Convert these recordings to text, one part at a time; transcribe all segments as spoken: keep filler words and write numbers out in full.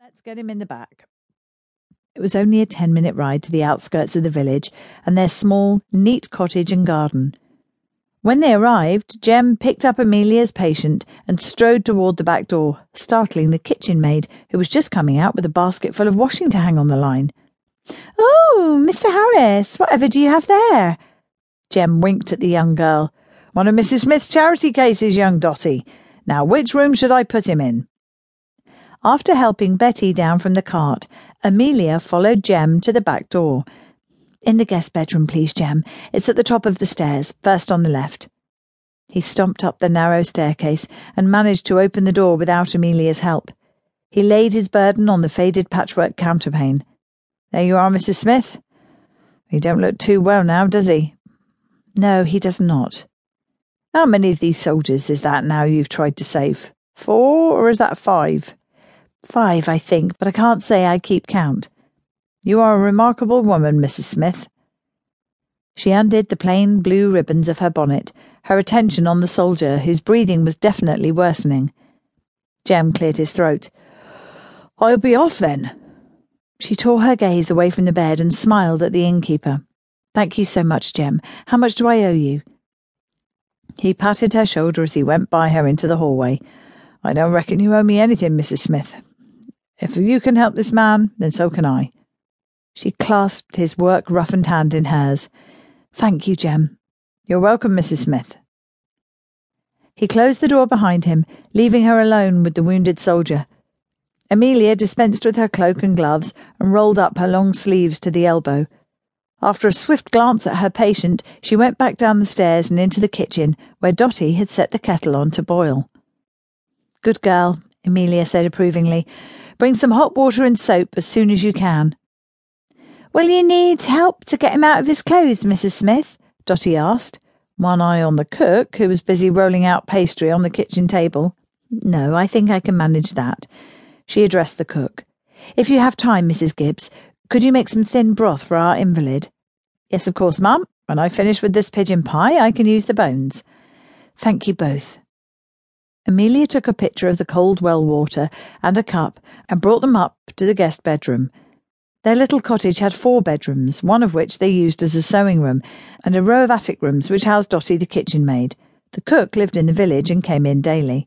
Let's get him in the back. It was only a ten-minute ride to the outskirts of the village and their small, neat cottage and garden. When they arrived, Jem picked up Amelia's patient and strode toward the back door, startling the kitchen maid, who was just coming out with a basket full of washing to hang on the line. "Oh, Mister Harris, whatever do you have there?" Jem winked at the young girl. "One of Missus Smith's charity cases, young Dotty. Now, which room should I put him in?" After helping Betty down from the cart, Amelia followed Jem to the back door. "In the guest bedroom, please, Jem. It's at the top of the stairs, first on the left." He stomped up the narrow staircase and managed to open the door without Amelia's help. He laid his burden on the faded patchwork counterpane. "There you are, Missus Smith. He don't look too well now, does he?" "No, he does not." "How many of these soldiers is that now you've tried to save? Four, or is that five?" "Five, I think, but I can't say I keep count." "You are a remarkable woman, Missus Smith." She undid the plain blue ribbons of her bonnet, her attention on the soldier, whose breathing was definitely worsening. Jem cleared his throat. "I'll be off, then." She tore her gaze away from the bed and smiled at the innkeeper. "Thank you so much, Jem. How much do I owe you?" He patted her shoulder as he went by her into the hallway. "I don't reckon you owe me anything, Missus Smith. If you can help this man, then so can I." She clasped his work-roughened hand in hers. "Thank you, Jem." "You're welcome, Missus Smith." He closed the door behind him, leaving her alone with the wounded soldier. Amelia dispensed with her cloak and gloves and rolled up her long sleeves to the elbow. After a swift glance at her patient, she went back down the stairs and into the kitchen, where Dotty had set the kettle on to boil. "Good girl," Amelia said approvingly. "Bring some hot water and soap as soon as you can." "Will you need help to get him out of his clothes, Missus Smith?" Dotty asked, one eye on the cook, who was busy rolling out pastry on the kitchen table. "No, I think I can manage that." She addressed the cook. "If you have time, Missus Gibbs, could you make some thin broth for our invalid?" "Yes, of course, ma'am. When I finish with this pigeon pie, I can use the bones." "Thank you both." Amelia took a pitcher of the cold well water and a cup and brought them up to the guest bedroom. Their little cottage had four bedrooms, one of which they used as a sewing room, and a row of attic rooms which housed Dotty the kitchen maid. The cook lived in the village and came in daily.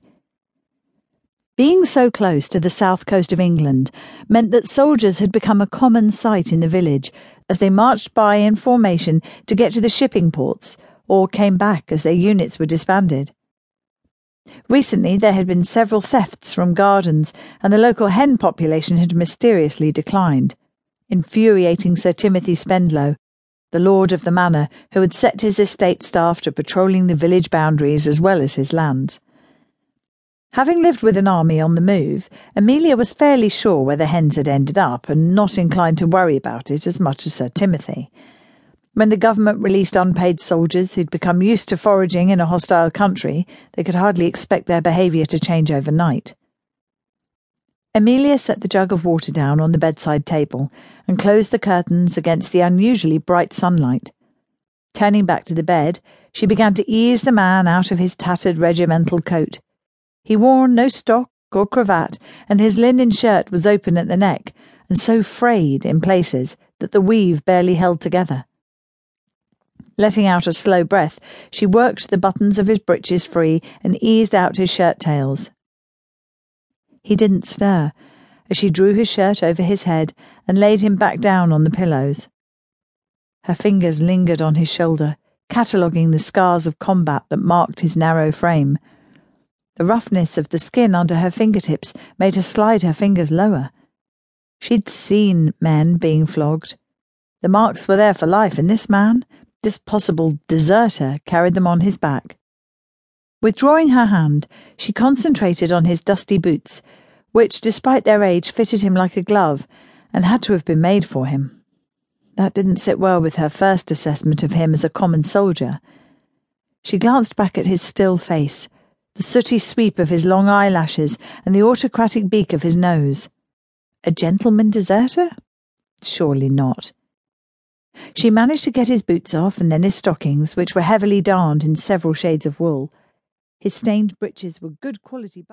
Being so close to the south coast of England meant that soldiers had become a common sight in the village as they marched by in formation to get to the shipping ports, or came back as their units were disbanded. Recently there had been several thefts from gardens, and the local hen population had mysteriously declined, infuriating Sir Timothy Spendlow, the lord of the manor, who had set his estate staff to patrolling the village boundaries as well as his lands. Having lived with an army on the move, Amelia was fairly sure where the hens had ended up, and not inclined to worry about it as much as Sir Timothy. When the government released unpaid soldiers who'd become used to foraging in a hostile country, they could hardly expect their behaviour to change overnight. Amelia set the jug of water down on the bedside table and closed the curtains against the unusually bright sunlight. Turning back to the bed, she began to ease the man out of his tattered regimental coat. He wore no stock or cravat, and his linen shirt was open at the neck, and so frayed in places that the weave barely held together. Letting out a slow breath, she worked the buttons of his breeches free and eased out his shirt tails. He didn't stir as she drew his shirt over his head and laid him back down on the pillows. Her fingers lingered on his shoulder, cataloguing the scars of combat that marked his narrow frame. The roughness of the skin under her fingertips made her slide her fingers lower. She'd seen men being flogged. The marks were there for life, and this man, this possible deserter, carried them on his back. Withdrawing her hand, she concentrated on his dusty boots, which, despite their age, fitted him like a glove, and had to have been made for him. That didn't sit well with her first assessment of him as a common soldier. She glanced back at his still face, the sooty sweep of his long eyelashes, and the autocratic beak of his nose. A gentleman deserter? Surely not. She managed to get his boots off and then his stockings, which were heavily darned in several shades of wool. His stained breeches were good quality.